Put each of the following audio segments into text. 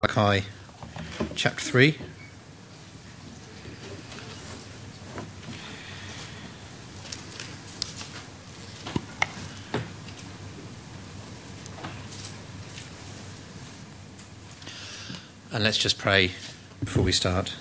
Malachi chapter 3. And let's just pray before we start.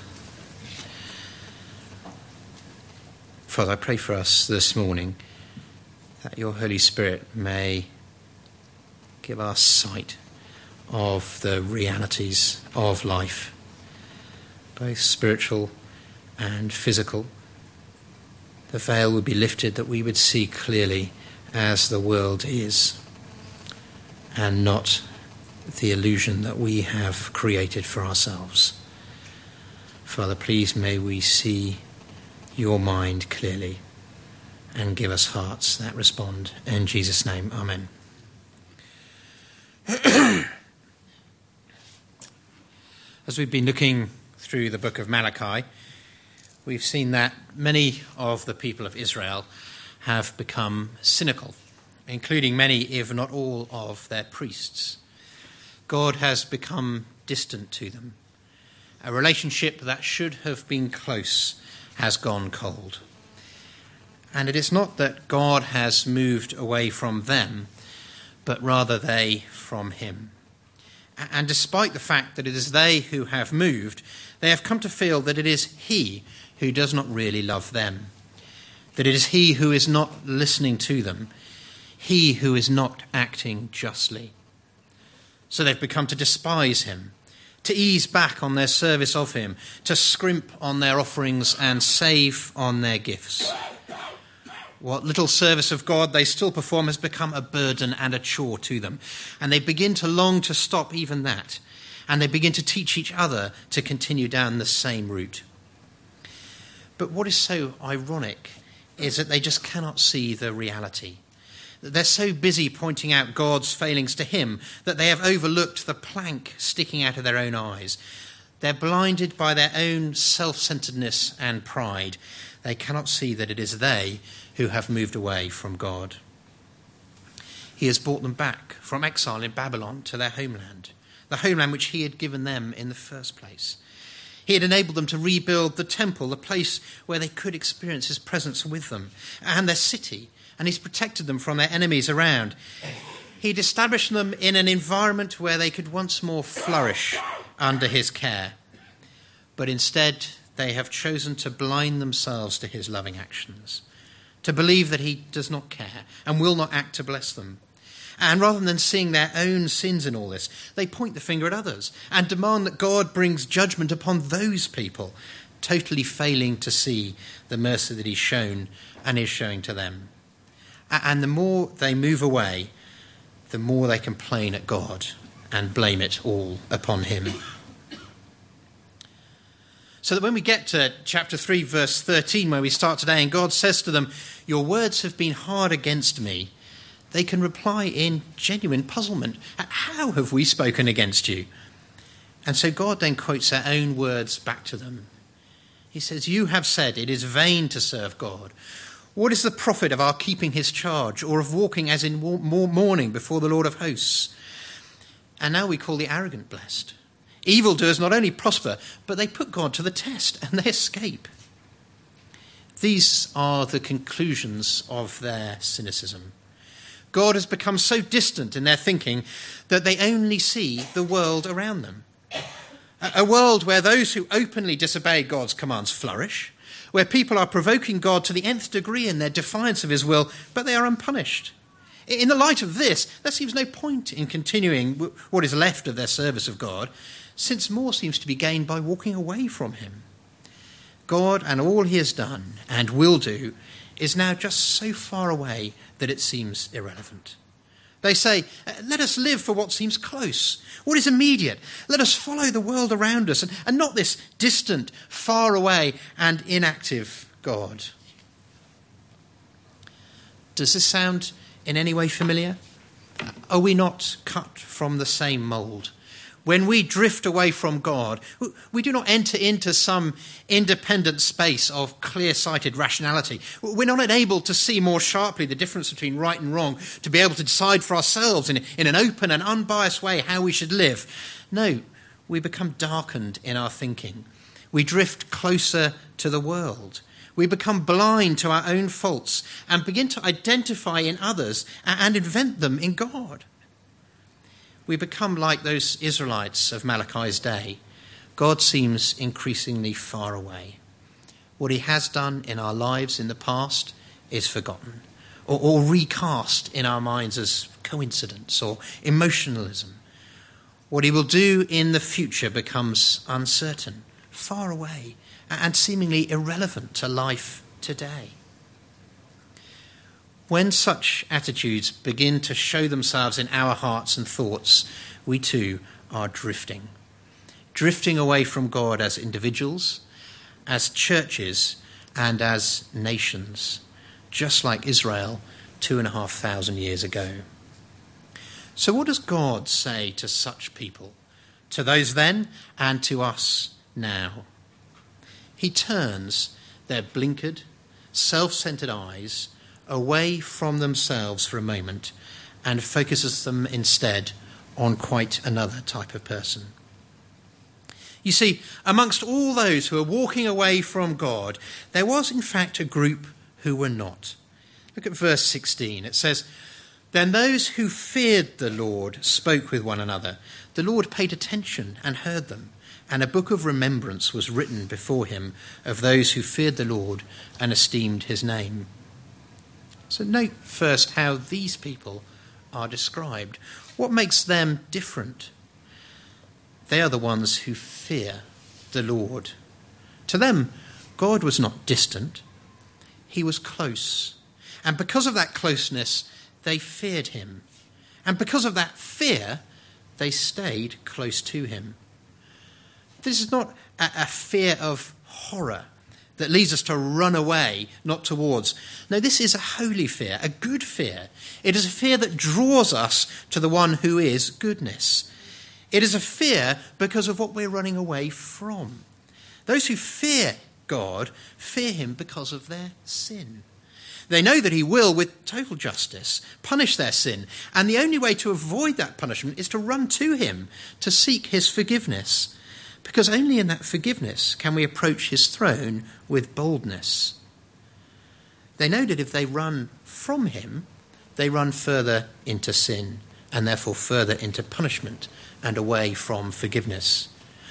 Father, I pray for us this morning that your Holy Spirit may give us sight of the realities of life, both spiritual and physical. The veil would be lifted that we would see clearly as the world is, and not the illusion that we have created for ourselves. Father, please may we see your mind clearly and give us hearts that respond. In Jesus' name, amen. As we've been looking through the book of Malachi, we've seen that many of the people of Israel have become cynical, including many, if not all, of their priests. God has become distant to them. A relationship that should have been close has gone cold. And it is not that God has moved away from them, but rather they from him. And despite the fact that it is they who have moved, they have come to feel that it is he who does not really love them, that it is he who is not listening to them, he who is not acting justly. So they've become to despise him, to ease back on their service of him, to scrimp on their offerings and save on their gifts. What little service of God they still perform has become a burden and a chore to them. And they begin to long to stop even that. And they begin to teach each other to continue down the same route. But what is so ironic is that they just cannot see the reality. They're so busy pointing out God's failings to him that they have overlooked the plank sticking out of their own eyes. They're blinded by their own self-centeredness and pride. They cannot see that it is they who have moved away from God. He has brought them back from exile in Babylon to their homeland, the homeland which he had given them in the first place. He had enabled them to rebuild the temple, the place where they could experience his presence with them, and their city, and he's protected them from their enemies around. He'd established them in an environment where they could once more flourish under his care. But instead, they have chosen to blind themselves to his loving actions, to believe that he does not care and will not act to bless them. And rather than seeing their own sins in all this, they point the finger at others and demand that God brings judgment upon those people, totally failing to see the mercy that he's shown and is showing to them. And the more they move away, the more they complain at God and blame it all upon him. So that when we get to chapter 3, verse 13, where we start today, and God says to them, "Your words have been hard against me," they can reply in genuine puzzlement. How have we spoken against you? And so God then quotes their own words back to them. He says, "You have said it is vain to serve God. What is the profit of our keeping his charge, or of walking as in mourning before the Lord of hosts?" And now we call the arrogant blessed. Evildoers not only prosper, but they put God to the test and they escape. These are the conclusions of their cynicism. God has become so distant in their thinking that they only see the world around them. A world where those who openly disobey God's commands flourish, where people are provoking God to the nth degree in their defiance of his will, but they are unpunished. In the light of this, there seems no point in continuing what is left of their service of God, since more seems to be gained by walking away from him. God and all he has done and will do is now just so far away that it seems irrelevant. They say, "Let us live for what seems close, what is immediate. Let us follow the world around us and not this distant, far away and inactive God." Does this sound in any way familiar? Are we not cut from the same mould? When we drift away from God, we do not enter into some independent space of clear-sighted rationality. We're not able to see more sharply the difference between right and wrong, to be able to decide for ourselves in an open and unbiased way how we should live. No, we become darkened in our thinking. We drift closer to the world. We become blind to our own faults and begin to identify in others and invent them in God. We become like those Israelites of Malachi's day. God seems increasingly far away. What he has done in our lives in the past is forgotten or recast in our minds as coincidence or emotionalism. What he will do in the future becomes uncertain, far away, and seemingly irrelevant to life today. When such attitudes begin to show themselves in our hearts and thoughts, we too are drifting away from God as individuals, as churches, and as nations, just like Israel 2,500 years ago. So what does God say to such people, to those then and to us now? He turns their blinkered, self-centered eyes away from themselves for a moment and focuses them instead on quite another type of person. You see, amongst all those who are walking away from God, there was in fact a group who were not. Look at verse 16. It says, "Then those who feared the Lord spoke with one another. The Lord paid attention and heard them, and a book of remembrance was written before him of those who feared the Lord and esteemed his name." So note first how these people are described. What makes them different? They are the ones who fear the Lord. To them, God was not distant. He was close. And because of that closeness, they feared him. And because of that fear, they stayed close to him. This is not a fear of horror that leads us to run away, not towards. No, this is a holy fear, a good fear. It is a fear that draws us to the one who is goodness. It is a fear because of what we're running away from. Those who fear God fear him because of their sin. They know that he will, with total justice, punish their sin. And the only way to avoid that punishment is to run to him, to seek his forgiveness. Because only in that forgiveness can we approach his throne with boldness. They know that if they run from him, they run further into sin and therefore further into punishment and away from forgiveness.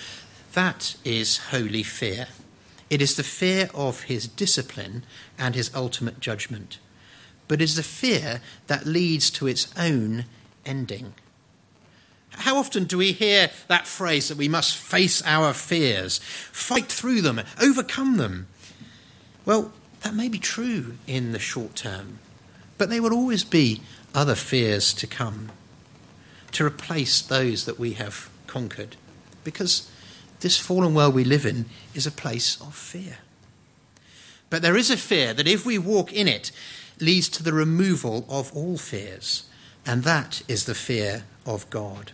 That is holy fear. It is the fear of his discipline and his ultimate judgment. But it is the fear that leads to its own ending. How often do we hear that phrase that we must face our fears, fight through them, overcome them? Well, that may be true in the short term, but there will always be other fears to come, to replace those that we have conquered, because this fallen world we live in is a place of fear. But there is a fear that if we walk in it, leads to the removal of all fears, and that is the fear of God.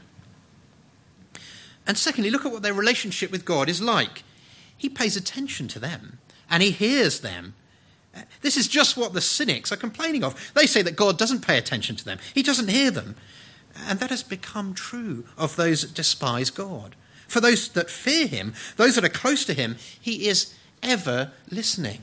And secondly, look at what their relationship with God is like. He pays attention to them, and he hears them. This is just what the cynics are complaining of. They say that God doesn't pay attention to them. He doesn't hear them. And that has become true of those that despise God. For those that fear him, those that are close to him, he is ever listening.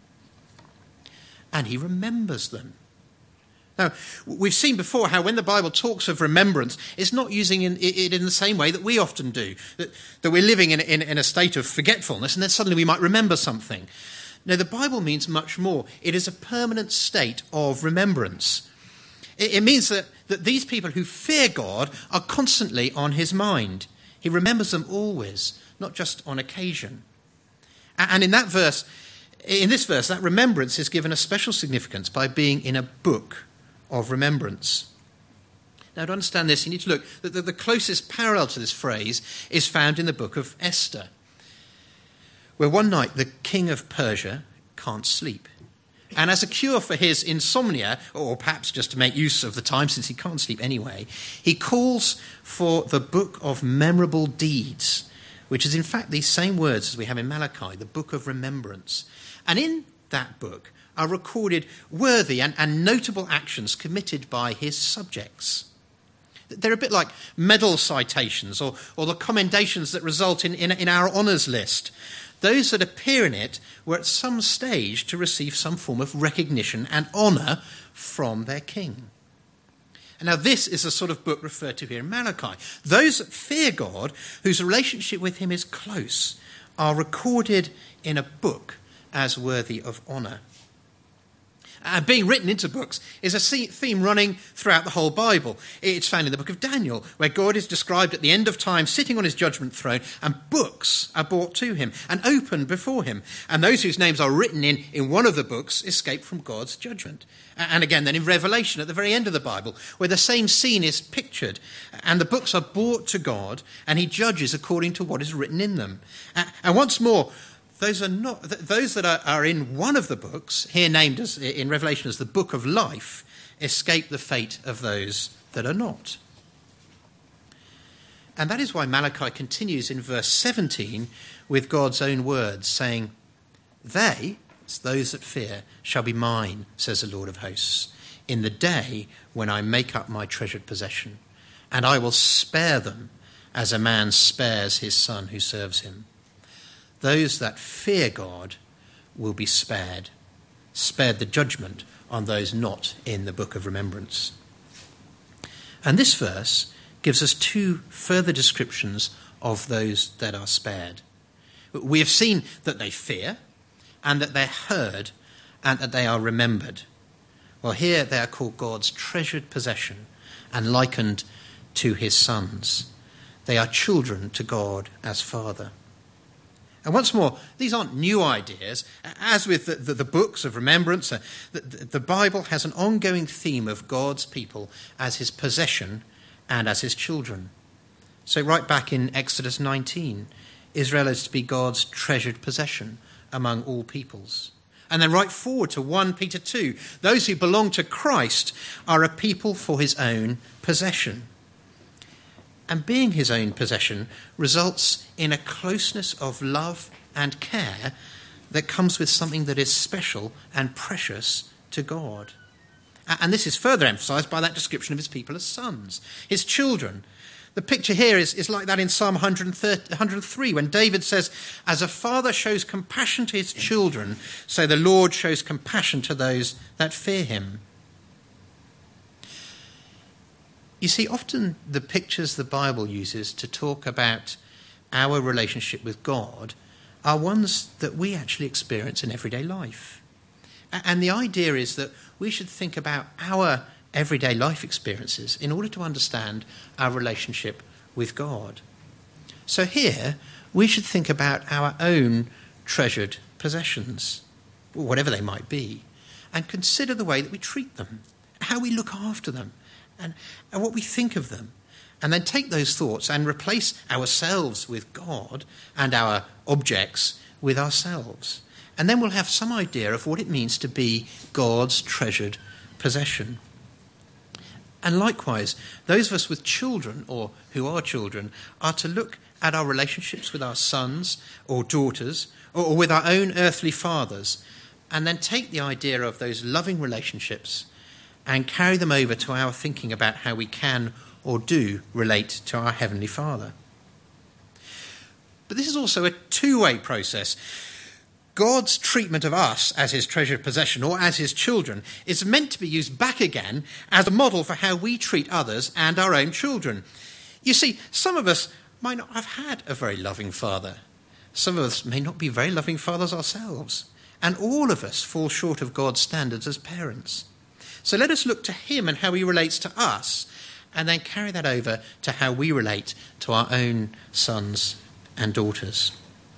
And he remembers them. Now, we've seen before how when the Bible talks of remembrance, it's not using it in the same way that we often do, that we're living in a state of forgetfulness and then suddenly we might remember something. No, the Bible means much more. It is a permanent state of remembrance. It means that these people who fear God are constantly on his mind. He remembers them always, not just on occasion. And in this verse, that remembrance is given a special significance by being in a book of remembrance. Now, to understand this, you need to look. The closest parallel to this phrase is found in the book of Esther, where one night the king of Persia can't sleep. And as a cure for his insomnia, or perhaps just to make use of the time since he can't sleep anyway, he calls for the book of memorable deeds, which is in fact these same words as we have in Malachi, the book of remembrance. And in that book are recorded worthy and notable actions committed by his subjects. They're a bit like medal citations or the commendations that result in our honours list. Those that appear in it were at some stage to receive some form of recognition and honour from their king. And now this is the sort of book referred to here in Malachi. Those that fear God, whose relationship with him is close, are recorded in a book as worthy of honour. And being written into books is a theme running throughout the whole Bible. It's found in the book of Daniel, where God is described at the end of time sitting on his judgment throne, and books are brought to him and opened before him. And those whose names are written in one of the books escape from God's judgment. And again, then in Revelation, at the very end of the Bible, where the same scene is pictured, and the books are brought to God, and he judges according to what is written in them. And once more, those that are in one of the books, here named as in Revelation as the book of life, escape the fate of those that are not. And that is why Malachi continues in verse 17 with God's own words, saying, "They," it's those that fear, "shall be mine, says the Lord of hosts, in the day when I make up my treasured possession, and I will spare them as a man spares his son who serves him." Those that fear God will be spared the judgment on those not in the book of remembrance. And this verse gives us two further descriptions of those that are spared. We have seen that they fear, and that they're heard, and that they are remembered. Well, here they are called God's treasured possession and likened to his sons. They are children to God as Father. And once more, these aren't new ideas. As with the books of remembrance, the Bible has an ongoing theme of God's people as his possession and as his children. So right back in Exodus 19, Israel is to be God's treasured possession among all peoples. And then right forward to 1 Peter 2, those who belong to Christ are a people for his own possession. And being his own possession results in a closeness of love and care that comes with something that is special and precious to God. And this is further emphasised by that description of his people as sons, his children. The picture here is like that in Psalm 103, when David says, "As a father shows compassion to his children, so the Lord shows compassion to those that fear him." You see, often the pictures the Bible uses to talk about our relationship with God are ones that we actually experience in everyday life. And the idea is that we should think about our everyday life experiences in order to understand our relationship with God. So here, we should think about our own treasured possessions, whatever they might be, and consider the way that we treat them, how we look after them, and what we think of them, and then take those thoughts and replace ourselves with God and our objects with ourselves. And then we'll have some idea of what it means to be God's treasured possession. And likewise, those of us with children, or who are children, are to look at our relationships with our sons or daughters, or with our own earthly fathers, and then take the idea of those loving relationships and carry them over to our thinking about how we can or do relate to our Heavenly Father. But this is also a two-way process. God's treatment of us as his treasured possession or as his children is meant to be used back again as a model for how we treat others and our own children. You see, some of us might not have had a very loving father. Some of us may not be very loving fathers ourselves. And all of us fall short of God's standards as parents. So let us look to him and how he relates to us, and then carry that over to how we relate to our own sons and daughters.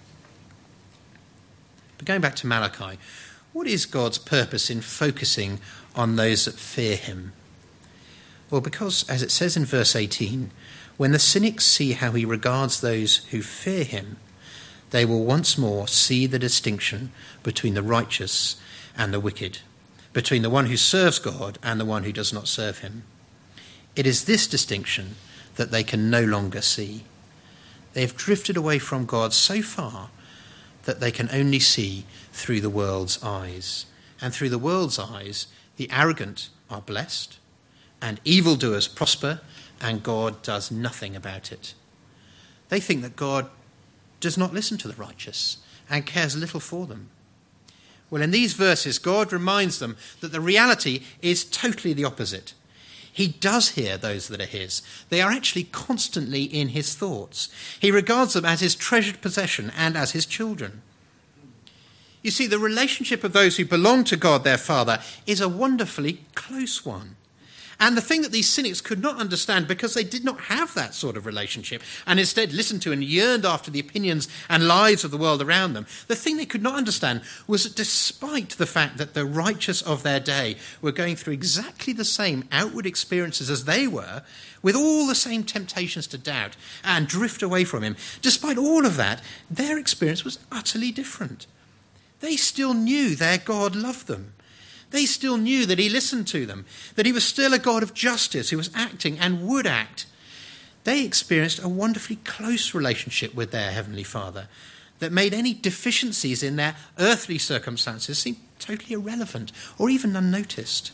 But going back to Malachi, what is God's purpose in focusing on those that fear him? Well, because, as it says in verse 18, when the cynics see how he regards those who fear him, they will once more see the distinction between the righteous and the wicked, between the one who serves God and the one who does not serve him. It is this distinction that they can no longer see. They have drifted away from God so far that they can only see through the world's eyes. And through the world's eyes, the arrogant are blessed, and evildoers prosper, and God does nothing about it. They think that God does not listen to the righteous and cares little for them. Well, in these verses, God reminds them that the reality is totally the opposite. He does hear those that are his. They are actually constantly in his thoughts. He regards them as his treasured possession and as his children. You see, the relationship of those who belong to God, their Father, is a wonderfully close one. And the thing that these cynics could not understand, because they did not have that sort of relationship and instead listened to and yearned after the opinions and lives of the world around them, the thing they could not understand was that despite the fact that the righteous of their day were going through exactly the same outward experiences as they were, with all the same temptations to doubt and drift away from him, despite all of that, their experience was utterly different. They still knew their God loved them. They still knew that he listened to them, that he was still a God of justice who was acting and would act. They experienced a wonderfully close relationship with their Heavenly Father that made any deficiencies in their earthly circumstances seem totally irrelevant or even unnoticed.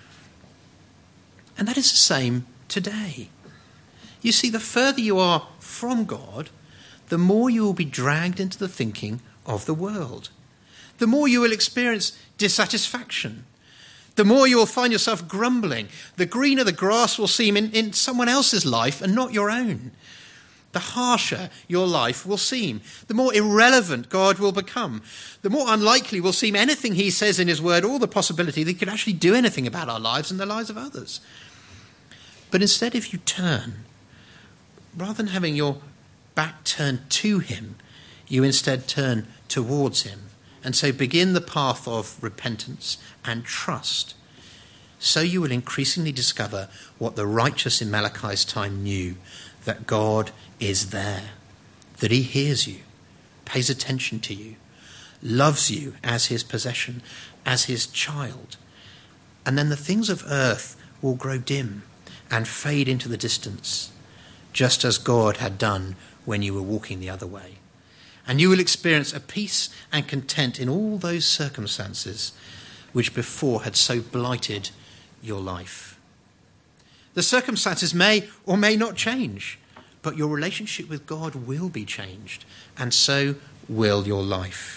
And that is the same today. You see, the further you are from God, the more you will be dragged into the thinking of the world. The more you will experience dissatisfaction. The more you will find yourself grumbling. The greener the grass will seem in someone else's life and not your own. The harsher your life will seem. The more irrelevant God will become. The more unlikely will seem anything he says in his word, or the possibility that he could actually do anything about our lives and the lives of others. But instead, if you turn, rather than having your back turned to him, you instead turn towards him. And so begin the path of repentance and trust. So you will increasingly discover what the righteous in Malachi's time knew, that God is there, that he hears you, pays attention to you, loves you as his possession, as his child. And then the things of earth will grow dim and fade into the distance, just as God had done when you were walking the other way. And you will experience a peace and content in all those circumstances which before had so blighted your life. The circumstances may or may not change, but your relationship with God will be changed, and so will your life.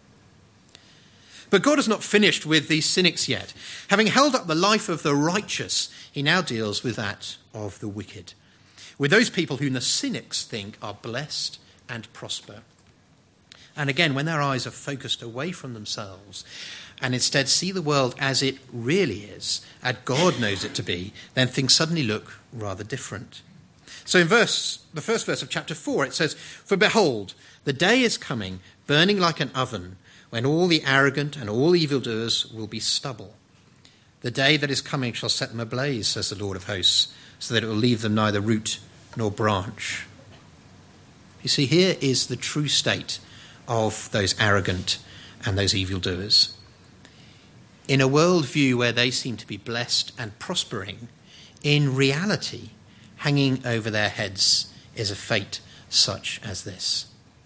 But God is not finished with these cynics yet. Having held up the life of the righteous, he now deals with that of the wicked, with those people whom the cynics think are blessed and prosper. And again, when their eyes are focused away from themselves and instead see the world as it really is, as God knows it to be, then things suddenly look rather different. So in the first verse of chapter 4, it says, "For behold, the day is coming, burning like an oven, when all the arrogant and all evildoers will be stubble. The day that is coming shall set them ablaze, says the Lord of hosts, so that it will leave them neither root nor branch." You see, here is the true state of those arrogant and those evildoers. In a worldview where they seem to be blessed and prospering, in reality, hanging over their heads is a fate such as this.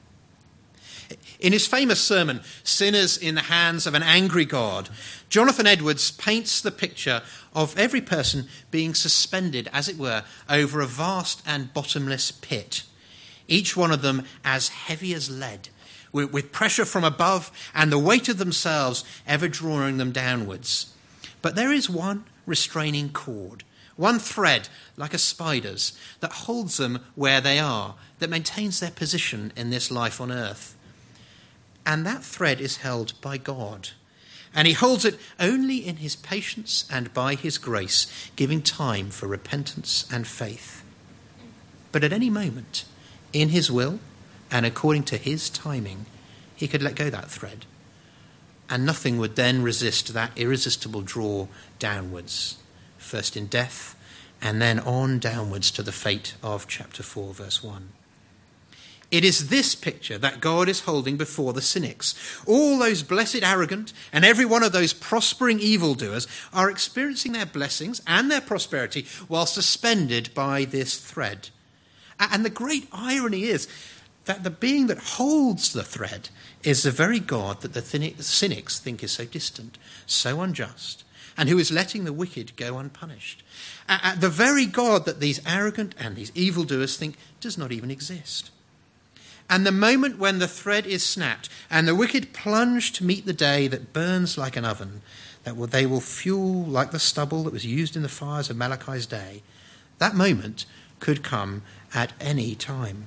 In his famous sermon, Sinners in the Hands of an Angry God, Jonathan Edwards paints the picture of every person being suspended, as it were, over a vast and bottomless pit, each one of them as heavy as lead, with pressure from above and the weight of themselves ever drawing them downwards. But there is one restraining cord, one thread like a spider's that holds them where they are, that maintains their position in this life on earth. And that thread is held by God. And he holds it only in his patience and by his grace, giving time for repentance and faith. But at any moment, in his will, and according to his timing, he could let go that thread. And nothing would then resist that irresistible draw downwards, first in death, and then on downwards to the fate of chapter 4, verse 1. It is this picture that God is holding before the cynics. All those blessed arrogant and every one of those prospering evildoers are experiencing their blessings and their prosperity while suspended by this thread. And the great irony is that the being that holds the thread is the very God that the cynics think is so distant, so unjust, and who is letting the wicked go unpunished. The very God that these arrogant and these evildoers think does not even exist. And the moment when the thread is snapped and the wicked plunge to meet the day that burns like an oven, they will fuel like the stubble that was used in the fires of Malachi's day, that moment could come at any time.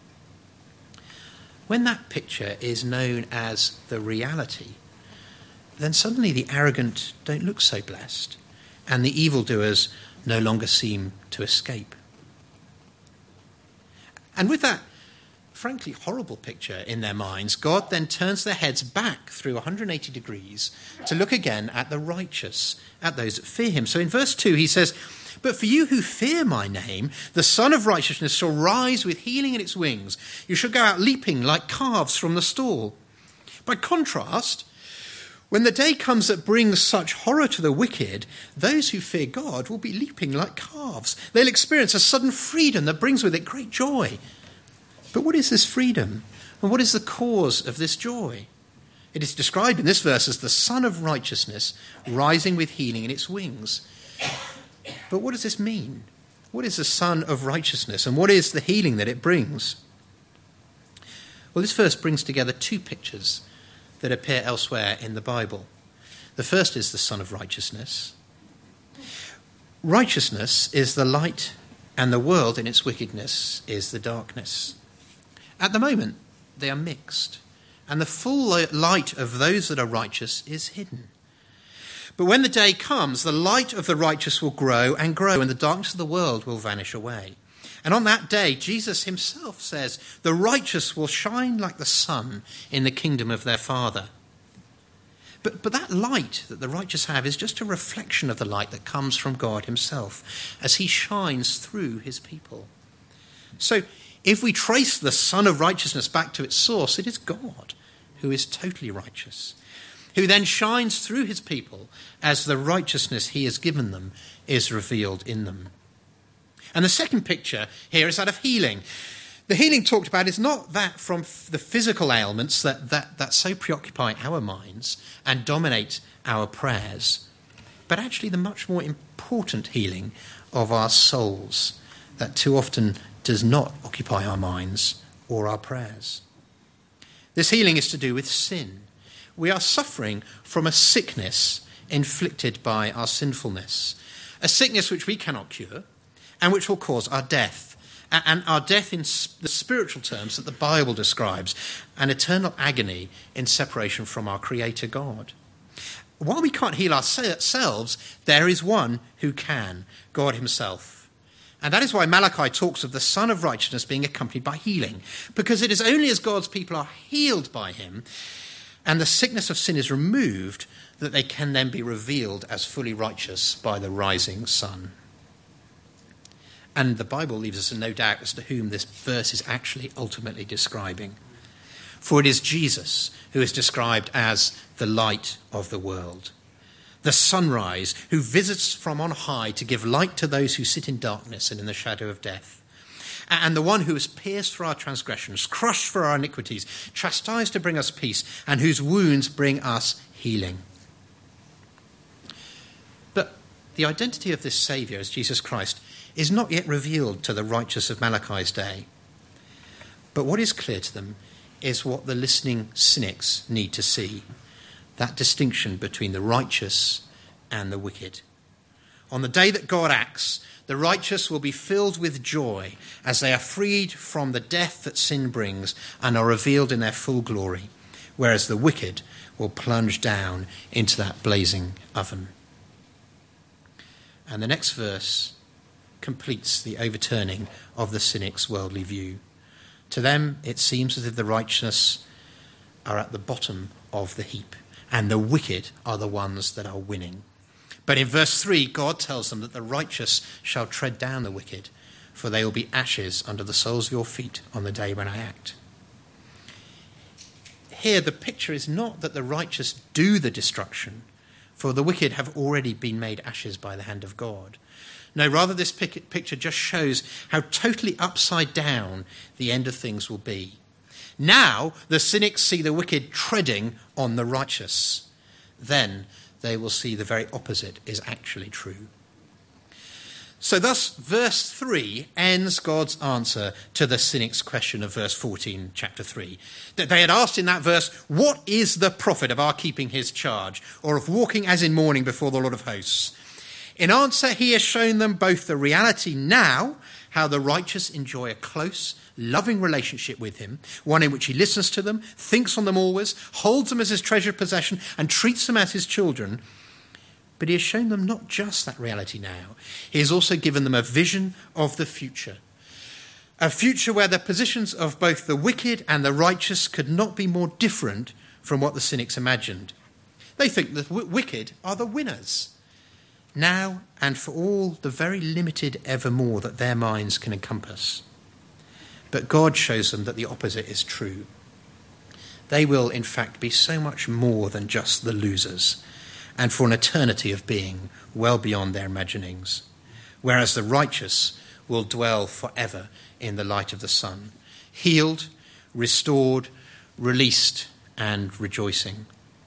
When that picture is known as the reality, then suddenly the arrogant don't look so blessed, and the evildoers no longer seem to escape. And with that frankly horrible picture in their minds, God then turns their heads back through 180 degrees to look again at the righteous, at those that fear him. So in verse 2 he says, "But for you who fear my name, the Son of Righteousness shall rise with healing in its wings. You shall go out leaping like calves from the stall." By contrast, when the day comes that brings such horror to the wicked, those who fear God will be leaping like calves. They'll experience a sudden freedom that brings with it great joy. But what is this freedom? And what is the cause of this joy? It is described in this verse as the Son of Righteousness rising with healing in its wings. But what does this mean? What is the Son of Righteousness, and what is the healing that it brings? Well, this verse brings together two pictures that appear elsewhere in the Bible. The first is the Son of Righteousness. Righteousness is the light, and the world in its wickedness is the darkness. At the moment, they are mixed, and the full light of those that are righteous is hidden. But when the day comes, the light of the righteous will grow, and the darkness of the world will vanish away. And on that day, Jesus himself says, the righteous will shine like the sun in the kingdom of their Father. But that light that the righteous have is just a reflection of the light that comes from God himself as he shines through his people. So if we trace the Son of Righteousness back to its source, it is God who is totally righteous, who then shines through his people as the righteousness he has given them is revealed in them. And the second picture here is that of healing. The healing talked about is not that from the physical ailments that so preoccupy our minds and dominate our prayers, but actually the much more important healing of our souls that too often does not occupy our minds or our prayers. This healing is to do with sin. We are suffering from a sickness inflicted by our sinfulness, a sickness which we cannot cure and which will cause our death, and our death in the spiritual terms that the Bible describes, an eternal agony in separation from our Creator God. While we can't heal ourselves, there is one who can, God himself. And that is why Malachi talks of the Son of Righteousness being accompanied by healing, because it is only as God's people are healed by him and the sickness of sin is removed that they can then be revealed as fully righteous by the rising sun. And the Bible leaves us in no doubt as to whom this verse is actually ultimately describing. For it is Jesus who is described as the light of the world, the sunrise who visits from on high to give light to those who sit in darkness and in the shadow of death, and the one who is pierced for our transgressions, crushed for our iniquities, chastised to bring us peace, and whose wounds bring us healing. But the identity of this Saviour as Jesus Christ is not yet revealed to the righteous of Malachi's day. But what is clear to them is what the listening cynics need to see, that distinction between the righteous and the wicked. On the day that God acts, the righteous will be filled with joy as they are freed from the death that sin brings and are revealed in their full glory, whereas the wicked will plunge down into that blazing oven. And the next verse completes the overturning of the cynic's worldly view. To them, it seems as if the righteous are at the bottom of the heap, and the wicked are the ones that are winning. But in verse 3, God tells them that the righteous shall tread down the wicked, for they will be ashes under the soles of your feet on the day when I act. Here, the picture is not that the righteous do the destruction, for the wicked have already been made ashes by the hand of God. No, rather this picture just shows how totally upside down the end of things will be. Now the cynics see the wicked treading on the righteous. Then they will see the very opposite is actually true. So thus, verse 3 ends God's answer to the cynic's question of verse 14, chapter 3. That they had asked in that verse, what is the profit of our keeping his charge, or of walking as in mourning before the Lord of hosts? In answer, he has shown them both the reality now, how the righteous enjoy a close, loving relationship with him, one in which he listens to them, thinks on them always, holds them as his treasured possession, and treats them as his children. But he has shown them not just that reality now. He has also given them a vision of the future. A future where the positions of both the wicked and the righteous could not be more different from what the cynics imagined. They think the wicked are the winners, now and for all the very limited evermore that their minds can encompass. But God shows them that the opposite is true. They will, in fact, be so much more than just the losers, and for an eternity of being well beyond their imaginings, whereas the righteous will dwell forever in the light of the sun, healed, restored, released, and rejoicing.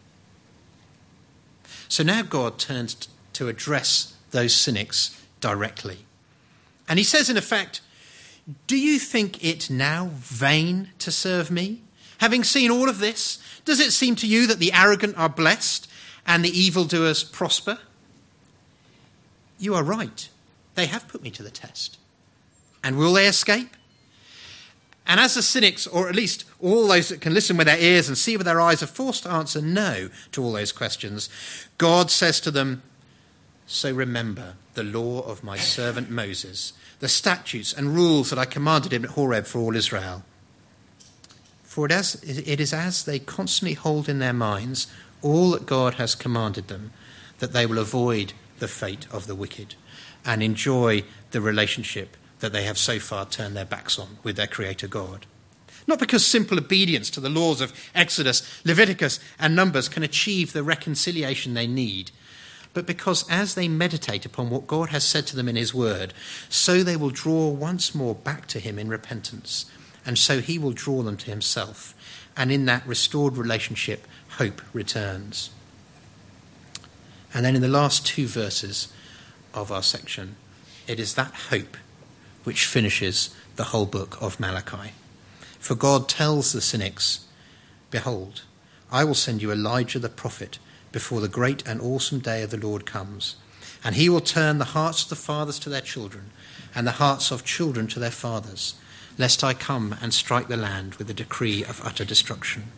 So now God turns to address those cynics directly. And he says, in effect, do you think it now vain to serve me? Having seen all of this, does it seem to you that the arrogant are blessed and the evildoers prosper? You are right. They have put me to the test. And will they escape? And as the cynics, or at least all those that can listen with their ears and see with their eyes, are forced to answer no to all those questions, God says to them, so remember the law of my servant Moses, the statutes and rules that I commanded him at Horeb for all Israel. For it is as they constantly hold in their minds all that God has commanded them, that they will avoid the fate of the wicked and enjoy the relationship that they have so far turned their backs on with their Creator God. Not because simple obedience to the laws of Exodus, Leviticus, and Numbers can achieve the reconciliation they need, but because as they meditate upon what God has said to them in his word, so they will draw once more back to him in repentance, and so he will draw them to himself, and in that restored relationship, hope returns. And then in the last two verses of our section, it is that hope which finishes the whole book of Malachi. For God tells the cynics, behold, I will send you Elijah the prophet before the great and awesome day of the Lord comes, and he will turn the hearts of the fathers to their children and the hearts of children to their fathers, lest I come and strike the land with a decree of utter destruction.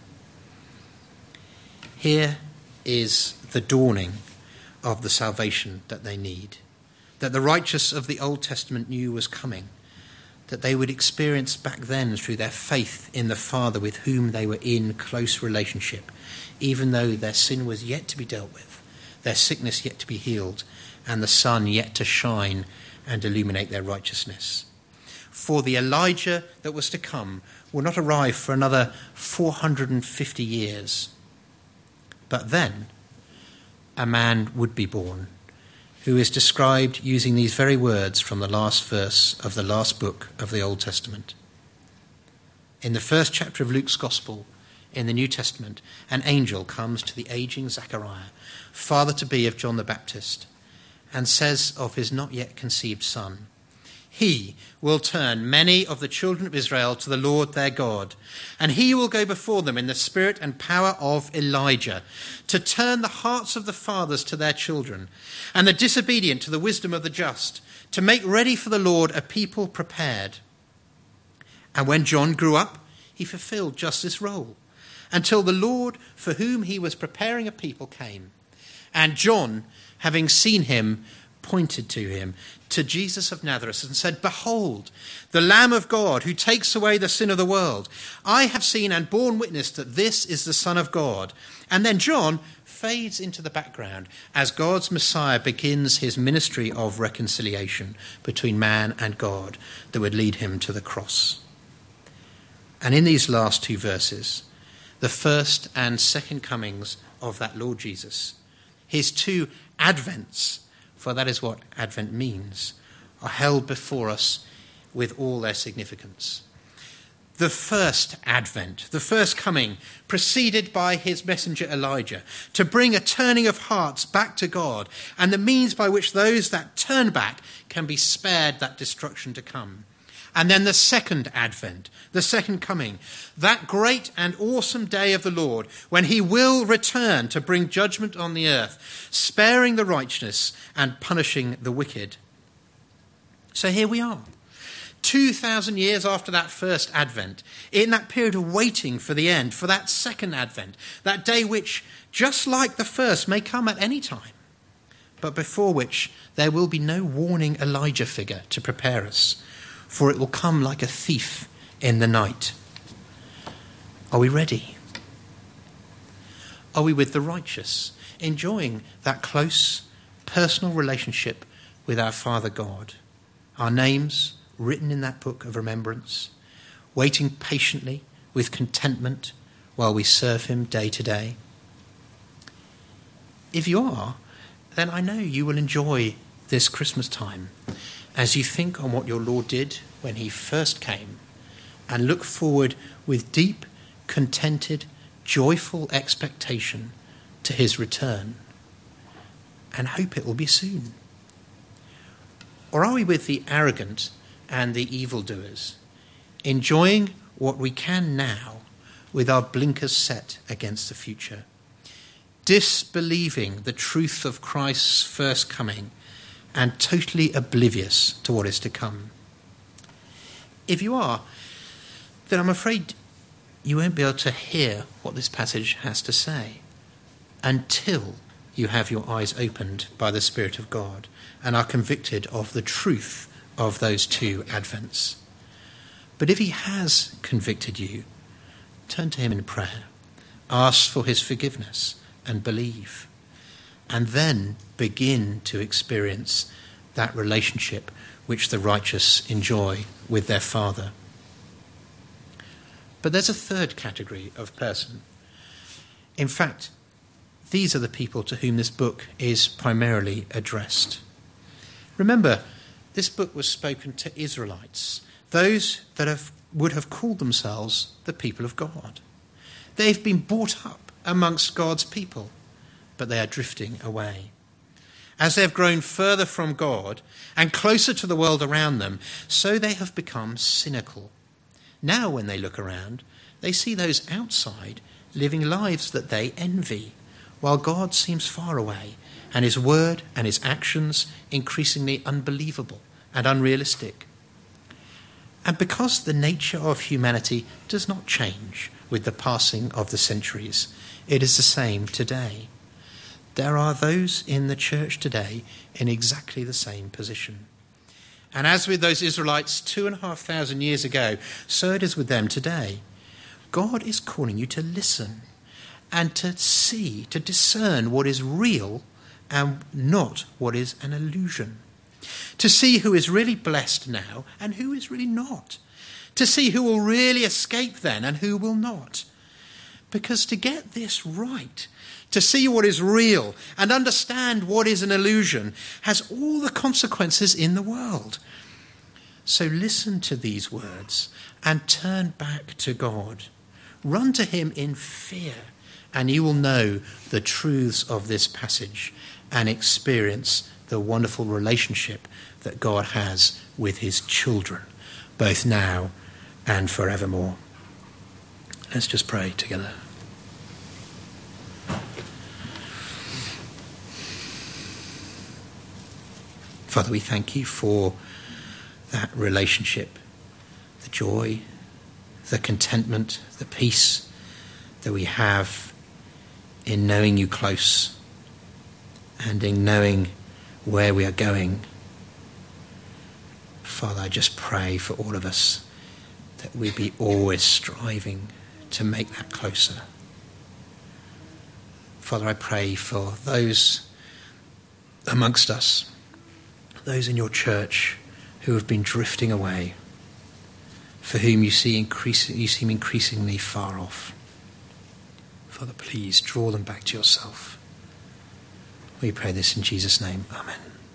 Here is the dawning of the salvation that they need, that the righteous of the Old Testament knew was coming, that they would experience back then through their faith in the Father with whom they were in close relationship, even though their sin was yet to be dealt with, their sickness yet to be healed, and the sun yet to shine and illuminate their righteousness. For the Elijah that was to come will not arrive for another 450 years. But then a man would be born, who is described using these very words from the last verse of the last book of the Old Testament. In the first chapter of Luke's Gospel, in the New Testament, an angel comes to the aging Zechariah, father-to-be of John the Baptist, and says of his not yet conceived son, he will turn many of the children of Israel to the Lord their God, and he will go before them in the spirit and power of Elijah, to turn the hearts of the fathers to their children, and the disobedient to the wisdom of the just, to make ready for the Lord a people prepared. And when John grew up, he fulfilled just this role, until the Lord for whom he was preparing a people came. And John, having seen him, pointed to him, to Jesus of Nazareth, and said, behold, the Lamb of God who takes away the sin of the world. I have seen and borne witness that this is the Son of God. And then John fades into the background as God's Messiah begins his ministry of reconciliation between man and God that would lead him to the cross. And in these last two verses, the first and second comings of that Lord Jesus, his two advents, for that is what Advent means, are held before us with all their significance. the first advent, the first coming, preceded by his messenger Elijah, to bring a turning of hearts back to God and the means by which those that turn back can be spared that destruction to come. And then the second advent, the second coming, that great and awesome day of the Lord, when he will return to bring judgment on the earth, sparing the righteous and punishing the wicked. So here we are, 2,000 years after that first advent, in that period of waiting for the end, for that second advent, that day which, just like the first, may come at any time, but before which there will be no warning Elijah figure to prepare us, for it will come like a thief in the night. Are we ready? Are we with the righteous, enjoying that close, personal relationship with our Father God? Our names written in that book of remembrance, waiting patiently with contentment while we serve him day to day? If you are, then I know you will enjoy this Christmas time as you think on what your Lord did when he first came and look forward with deep, contented, joyful expectation to his return, and hope it will be soon. Or are we with the arrogant and the evildoers, enjoying what we can now with our blinkers set against the future, disbelieving the truth of Christ's first coming and totally oblivious to what is to come? If you are, then I'm afraid you won't be able to hear what this passage has to say until you have your eyes opened by the Spirit of God and are convicted of the truth of those two advents. But if he has convicted you, turn to him in prayer, ask for his forgiveness and believe, and then begin to experience that relationship which the righteous enjoy with their Father. But there's a third category of person. In fact, these are the people to whom this book is primarily addressed. Remember, this book was spoken to Israelites, those that would have called themselves the people of God. They've been brought up amongst God's people, but they are drifting away. As they have grown further from God and closer to the world around them, so they have become cynical. Now when they look around, they see those outside living lives that they envy, while God seems far away and his word and his actions increasingly unbelievable and unrealistic. And because the nature of humanity does not change with the passing of the centuries, it is the same today. There are those in the church today in exactly the same position. And as with those Israelites 2,500 years ago, so it is with them today. God is calling you to listen and to see, to discern what is real and not what is an illusion. To see who is really blessed now and who is really not. To see who will really escape then and who will not. Because to get this right, to see what is real and understand what is an illusion, has all the consequences in the world. So listen to these words and turn back to God. Run to him in fear, and you will know the truths of this passage and experience the wonderful relationship that God has with his children, both now and forevermore. Let's just pray together. Father, we thank you for that relationship, the joy, the contentment, the peace that we have in knowing you close and in knowing where we are going. Father, I just pray for all of us that we be always striving to make that closer. Father, I pray for those amongst us, those in your church who have been drifting away, for whom you seem increasingly far off. Father, please draw them back to yourself. We pray this in Jesus' name. Amen.